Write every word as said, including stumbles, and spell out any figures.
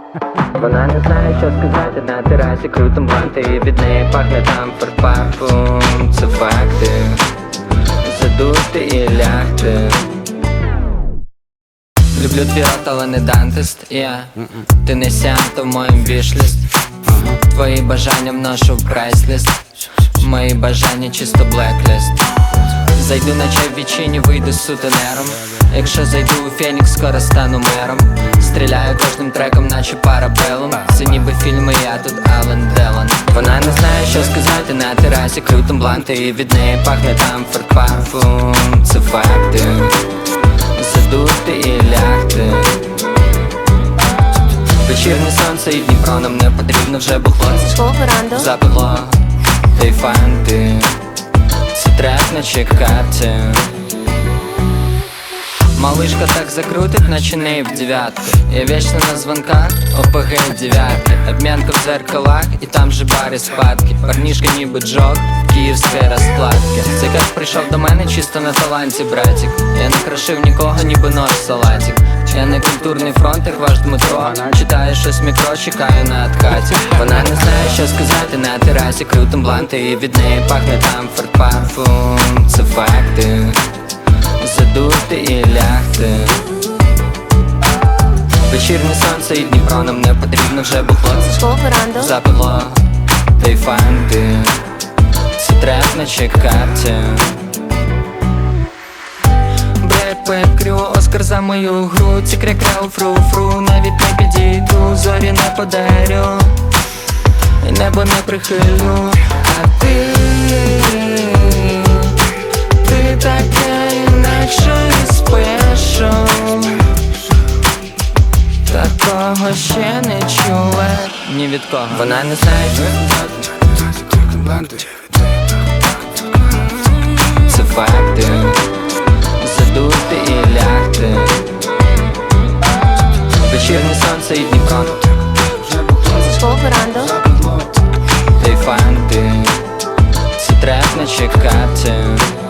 Вона не знає, що сказати на терасі, крутим бланти, і від неї пахне там фарфарфом. Це факти, задути і лягти. Люблю твій рот, але не дантист, yeah. Ти не сянто в моїм вішліст. Твої бажання вношу в прайсліст. Мої бажання чисто блекліст. Зайду на чай в вічині, вийду з сутенером. Якщо зайду у Фенікс, скоро стану мером. Стріляю кожним треком, наче парабелом. Це ніби фільми, я тут Ален Делон. Вона не знає, що сказати на терасі, крутим бланти, і від неї пахне там фарфарфом. Це факти, задути і лягти. Вечірнє сонце і Дніпро, нам не потрібно вже бухло. Запекло, та й фанти. Це трек на чекати. Малышка так закрутит, наче неї в девятку. Я вечно на звонках, ОПГ девятки. Обмянка в зеркалах, і там же барі спадки. Парнішка ніби джок, київської розкладки. Цей каш прийшов до мене чисто на таланті, братик. Я не крашив нікого, ніби нож салатик. Я не культурний фронт, як ваш Дмитро. Читаю щось мікро, чекаю на откаті. Вона не знає, що сказати на терасі, крутим бланти, і від неї пахне там фарфарфом. Це факти, задути і лягти. Вечірнє сонце і Дніпро, нам не потрібно вже бухло. Запекло, та й фанти. Це трек на чекати. Бек крю, Оскар за мою гру. Ці кря-кря у фру-фру, навіть не підійду, зорі не подарю, і небо не прихилю. А ти, ти така інакше і спешл. Такого ще не чула ні від кого. Вона не знає, що це факти, задути і лягти. Вечірнє сонце і Дніпро, та й фанти. Це трек на чекати.